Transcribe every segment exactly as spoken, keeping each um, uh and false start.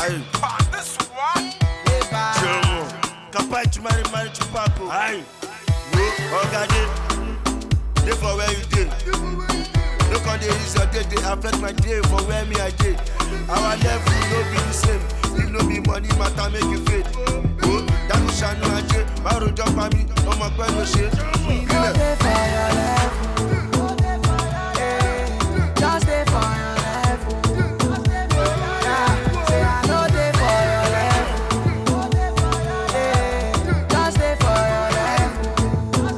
Aye. This one. Jomo. Kapai to marry, marry to Paco. Aye. No, Ogade. Day for where you did. Look on the use your day, they affect my day for where me I did. Our level no be the same. If no be money, matter make you fade. Oh, that is shine no aje. Maro jump on me, no my pen no shit. We go there for your level. Hey, just there for your level. Yeah, say I know there for your level. Hey, just there for your level.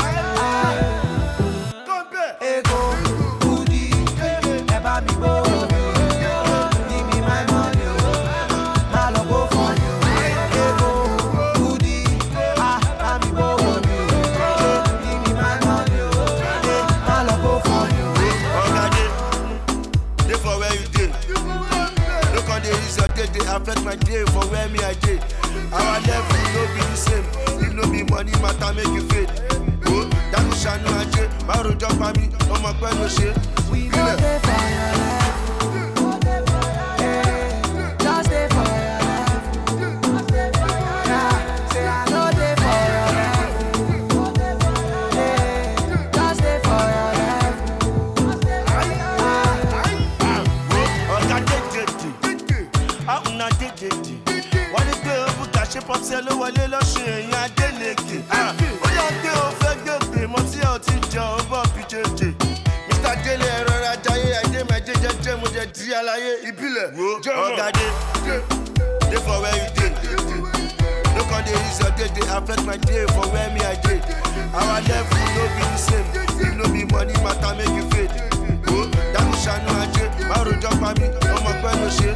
Come back. Hey, go, goodie, never be bold. Give me my money, my love go for you. Hey, go, goodie, ah, let me go for you. Give me my money, my love go for you. Ogade. Day for where you did. Look on the use your day, they affect my day for where me I did. Our level no be the same. If no be money, matter make you fade. Oh, that is shine no aje. Maro jump on me, no my pen no shit. We go there for your level. Hey, just there for your level. Yeah, say I know there for your level. Hey, just there for your level. Ogade dede. Ah, una dede. Wọ́n ní pé o bùkà ṣe pọ́pṣẹ́ ló wọlé lọ́sùn èèyàn Adélèké. Ó yọ pé o fẹ́ gbègbè mọ́ tí o ti jẹ o bọ̀ bí jẹjẹ. Mister Délé ẹ̀rọ ajayé ẹ̀dẹ́ mẹ́jẹ jẹjẹ mo jẹ di àlàyé ìbílẹ̀. Ogade, day for where you dey. Look on the use your day, they affect my day for where me I dey. Our level no be the same. If no be money, matter make you fade. Oh, that is shine no aje. Maro jump on me, no my pen no shit.